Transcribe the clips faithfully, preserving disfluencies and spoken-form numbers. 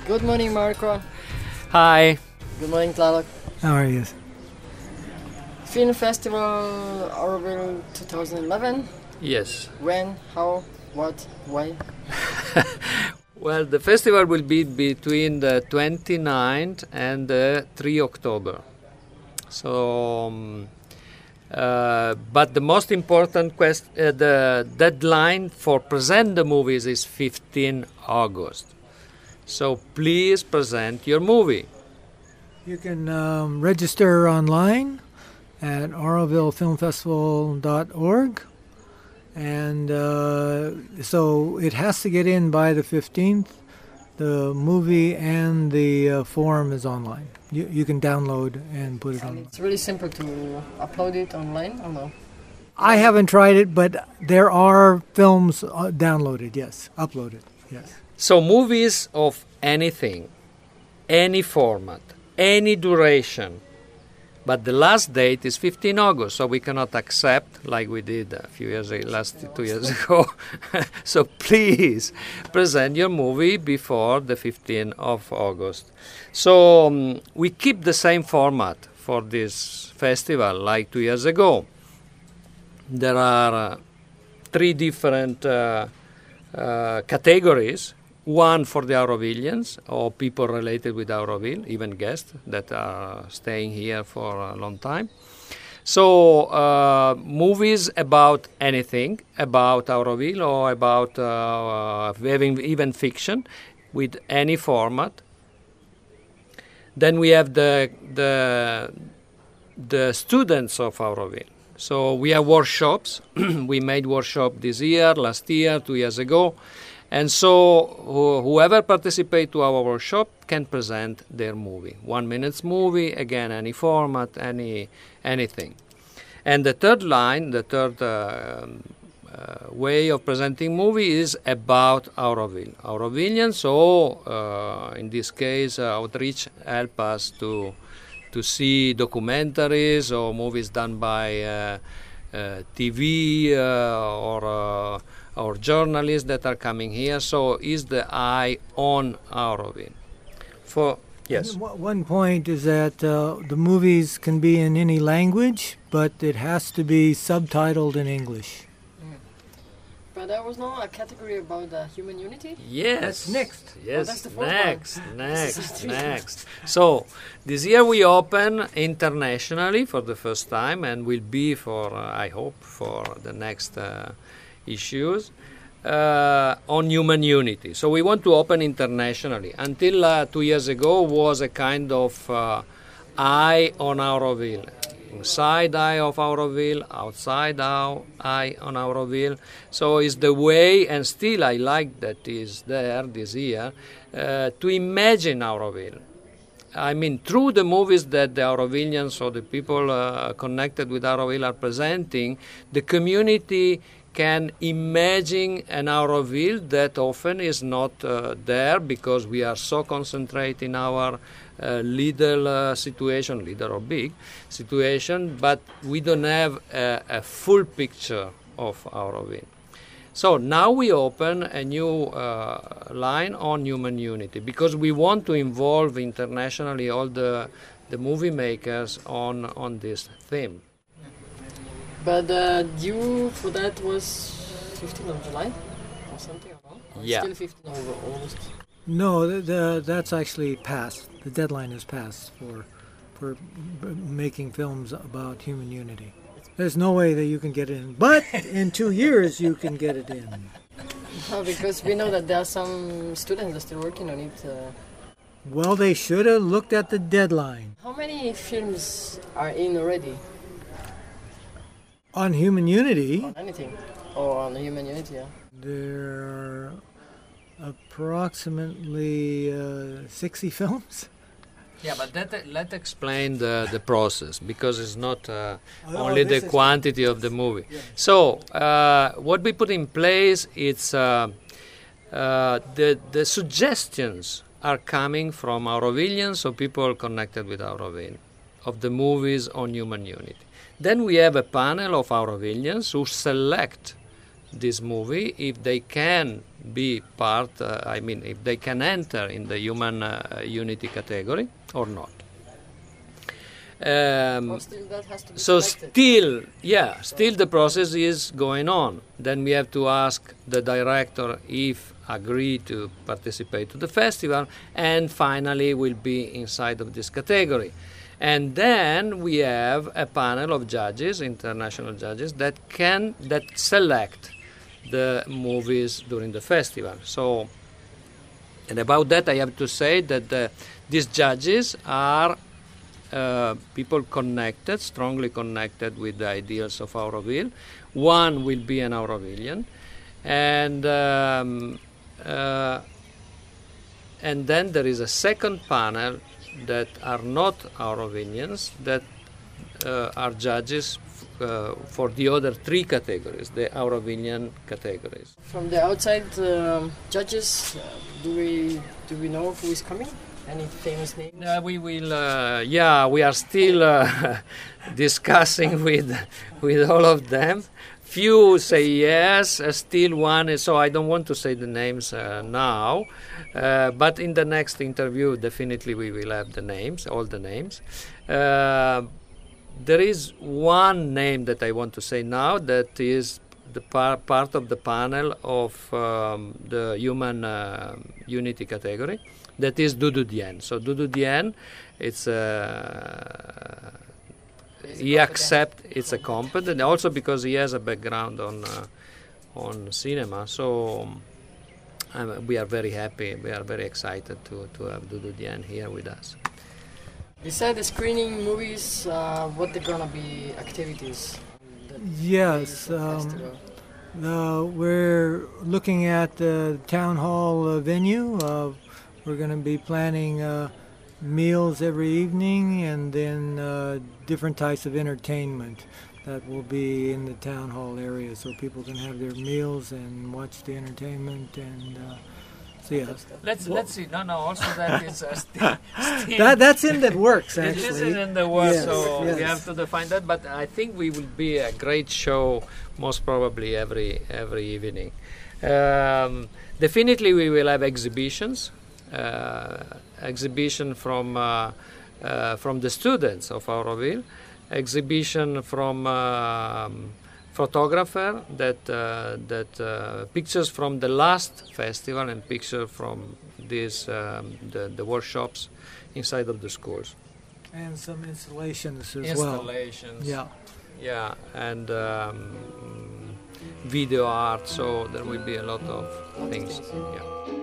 Good morning, Marco. Hi. Good morning, Tlaloc. How are you? Film Festival Auroville twenty eleven. Yes. When, how, what, why? Well, the festival will be between the twenty-ninth and the third of October. So, um, uh, but the most important quest, uh, the deadline for present the movies is fifteenth of August. So please present your movie. You can um, register online at auroville film festival dot org. And uh, so it has to get in by the fifteenth. The movie and the uh, form is online. You, you can download and put it And on. it's really simple to upload it online, or no? I haven't tried it, but there are films uh, downloaded, yes. Uploaded, yes. So movies of anything, any format, any duration. But the last date is fifteenth of August, so we cannot accept like we did a few years ago, last two years ago. So please present your movie before the fifteenth of August. So um, we keep the same format for this festival like two years ago. There are uh, three different uh, uh, categories. One for the Aurovillians, or people related with Auroville, even guests that are staying here for a long time. So, uh, movies about anything, about Auroville or about uh, having even fiction, with any format. Then we have the the the students of Auroville. So we have workshops. We made workshop this year, last year, two years ago. And so wh- whoever participates to our workshop can present their movie. One minute's movie, again, any format, any anything. And the third line, the third uh, uh, way of presenting movie is about Auroville. Aurovillians, so uh, in this case, uh, outreach help us to to see documentaries or movies done by uh, uh, T V uh, or uh, or journalists that are coming here. So is the eye on Auroville. For yes. One point is that uh, the movies can be in any language, but it has to be subtitled in English. Mm. But there was no a category about the human unity? Yes. That's next. Yes. Oh, that's the fourth next. one. Next. Next. So this year we open internationally for the first time, and will be for uh, I hope for the next. Uh, issues uh, on human unity. So we want to open internationally. Until uh, two years ago was a kind of uh, eye on Auroville. Inside eye of Auroville, outside eye on Auroville. So it's the way, and still I like that is there this year, uh, to imagine Auroville. I mean, through the movies that the Aurovillians or the people uh, connected with Auroville are presenting, the community can imagine an Auroville that often is not uh, there because we are so concentrated in our uh, little uh, situation, little or big situation, but we don't have a, a full picture of Auroville. So now we open a new uh, line on human unity because we want to involve internationally all the, the movie makers on, on this theme. But uh, due for that was fifteenth of July or something, or no? Or Yeah. Still fifteenth of August. No, the, the, that's actually passed. The deadline is passed for for b- making films about human unity. There's no way that you can get it in, but in two years you can get it in. No, because we know that there are some students that are still working on it. Uh, Well, they should have looked at the deadline. how many films are in already? On human unity, On anything? Or on human unity, yeah. there are approximately uh, sixty films. Yeah, but that, let's explain the, the process because it's not uh, Oh, only the this is- quantity of the movie. So uh, what we put in place, it's uh, uh, the the suggestions are coming from Aurovillians, so people connected with Auroville, of the movies on human unity. Then we have a panel of Aurovillians who select this movie if they can be part, uh, I mean, if they can enter in the human uh, unity category or not. Um, Well, still that has to be so selected. still, yeah, still the process is going on. Then we have to ask the director if agree to participate to the festival, and finally will be inside of this category. And then we have a panel of judges, international judges, that can that select the movies during the festival. So, and about that, I have to say that the, these judges are uh, people connected, strongly connected with the ideals of Auroville. One will be an Aurovillian, and um, uh, and then there is a second panel that are not Aurovillians, that uh, are judges f- uh, for the other three categories, the Aurovillian categories. From the outside um, judges, uh, do we do we know who is coming? Any famous names? Uh, we will, uh, yeah, we are still uh, discussing with with all of them. Few say yes, uh, still one, is- so I don't want to say the names uh, now, uh, but in the next interview, definitely we will have the names, all the names. Uh, there is one name that I want to say now that is the par- part of the panel of um, the human uh, unity category, that is Doudou Dieng. So Doudou Dieng, it's a... He accept it's a competent, also because he has a background on uh, on cinema. So um, we are very happy, we are very excited to, to have Doudou Dieng here with us. Besides the screening movies, uh, what are gonna be activities? that Yes, the um, festival? Uh, we're looking at the town hall uh, venue. Uh, we're going to be planning uh, meals every evening, and then uh, different types of entertainment that will be in the town hall area, so people can have their meals and watch the entertainment. And uh, so yeah, Let's let's see. No, no. Also, that is uh, still, still that that's in the works it actually. isn't in the works, Yes, so we yes. have to define that. But I think we will be a great show, most probably every every evening. Um, definitely, we will have exhibitions. Uh, exhibition from uh, uh, from the students of Auroville, exhibition from um, photographer that uh, that uh, pictures from the last festival and picture from these um, the, the workshops inside of the schools. And some installations as well. Installations. Yeah. Yeah, and um, video art. So there will be a lot of things. Yeah.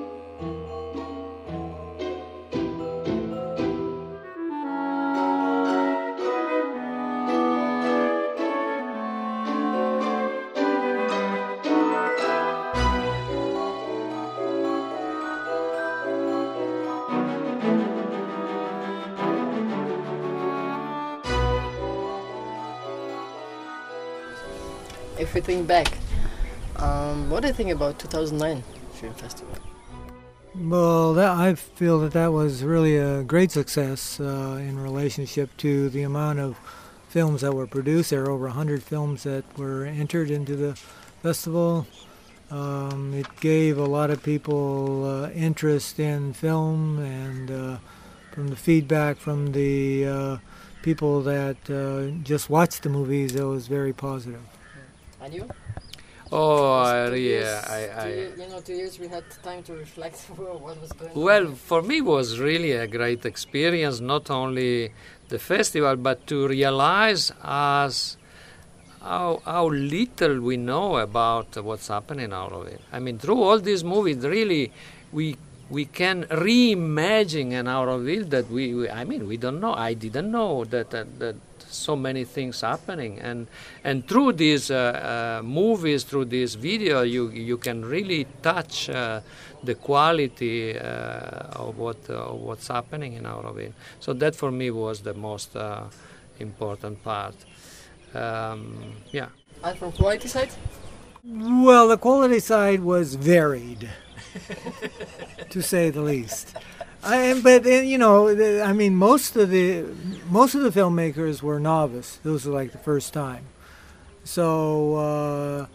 If we think back, um, what do you think about two thousand nine Film Festival? Well, that, I feel that that was really a great success uh, in relationship to the amount of films that were produced. There are over one hundred films that were entered into the festival. Um, it gave a lot of people uh, interest in film, and uh, from the feedback from the uh, people that uh, just watched the movies, it was very positive. And you? Oh, Two uh, years- yeah, I, two I year- you know, two years we had time to reflect what was going Well, on. for me, it was really a great experience, not only the festival, but to realize as how, how little we know about what's happening in Auroville. I mean, through all these movies, really, we we can reimagine an Auroville that we, we, I mean, we don't know. I didn't know that that, that so many things happening, and and through these uh, uh, movies, through this video, you you can really touch uh, the quality uh, of what uh, what's happening in Auroville. So that for me was the most uh, important part. Um, yeah. And from quality side? Well, the quality side was varied, to say the least. I, but uh, you know, the- I mean, most of the most of the filmmakers were novice. Those were like the first time. So uh,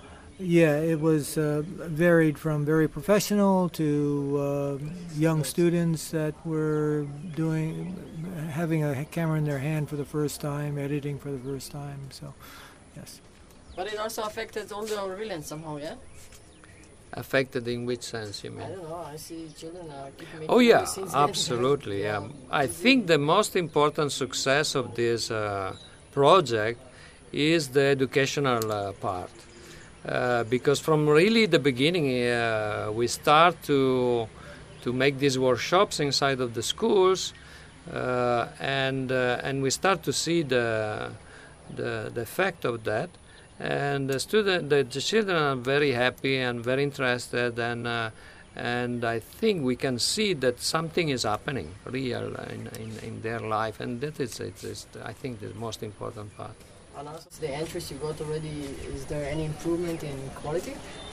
yeah, it was uh, varied from very professional to uh, young students that were doing, having a camera in their hand for the first time, editing for the first time. So, yes. But it also affected all the Aurovilians somehow, yeah? Affected in which sense, you I mean? don't know. I see children uh, keep making Oh yeah, movies since then. absolutely. Yeah, I think the most important success of this uh, project is the educational uh, part, uh, because from really the beginning uh, we start to to make these workshops inside of the schools, uh, and uh, and we start to see the the, the effect of that. And the student, the, the children are very happy and very interested, and uh, and I think we can see that something is happening real in, in, in their life, and that is it's, it's, I think the most important part. And also the entries you got already, is there any improvement in quality?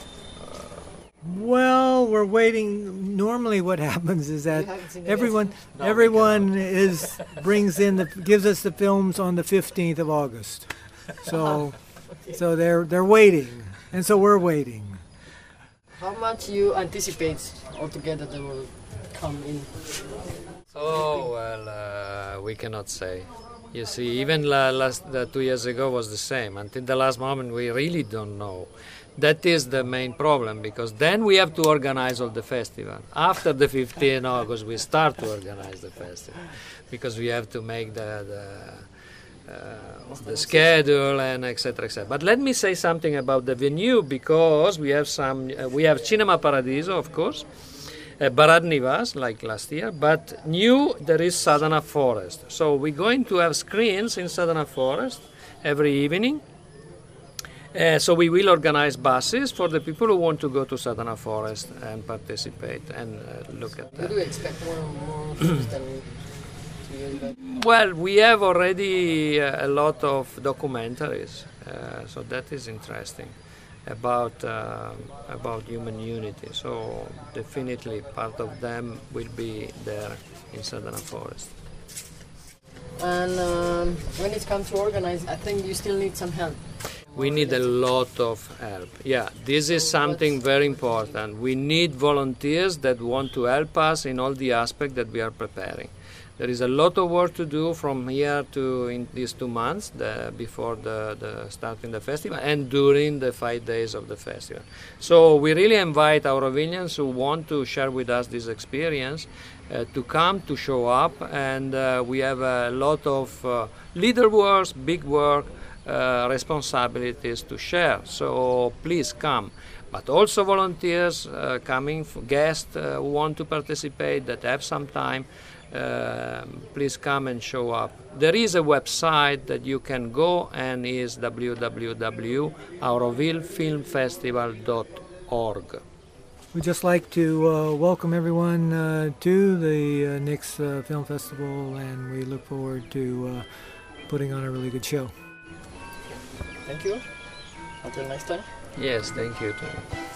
Well, we're waiting. Normally, what happens is that You haven't seen it everyone, yet? No, we everyone is brings in the gives us the films on the fifteenth of August. So, so they're they're waiting, and so we're waiting. How much you anticipate altogether that will come in? Oh well, uh, we cannot say. You see, even la- last uh, two years ago was the same. Until the last moment, we really don't know. That is the main problem, because then we have to organize all the festival. After the fifteenth of August, we start to organize the festival, because we have to make the the, uh, the schedule and et cetera et cetera. But let me say something about the venue, because we have some. Uh, we have Cinema Paradiso, of course. Uh, Barat Nivas, like last year, but new there is Sadhana Forest. So we're going to have screens in Sadhana Forest every evening. Uh, so we will organize buses for the people who want to go to Sadhana Forest and participate and uh, look at You that. do expect more more films than two years back? Well, we have already uh, a lot of documentaries, uh, so that is interesting about uh, about human unity. So definitely part of them will be there in Sadhana Forest. And um, when it comes to organize, I think you still need some help. We need a lot of help. Yeah, this is something very important. We need volunteers that want to help us in all the aspects that we are preparing. There is a lot of work to do from here to in these two months the, before the, the starting the festival and during the five days of the festival. So we really invite Aurovilians who want to share with us this experience uh, to come, to show up, and uh, we have a lot of uh, leader work, big work, uh, responsibilities to share. So please come. But also volunteers uh, coming, guests uh, who want to participate, that have some time. Uh, please come and show up. There is a website that you can go, and is w w w dot auroville film festival dot org. We'd just like to uh, welcome everyone uh, to the uh, Nix uh, Film Festival, and we look forward to uh, putting on a really good show. Thank you. Until next time. Yes, thank you too.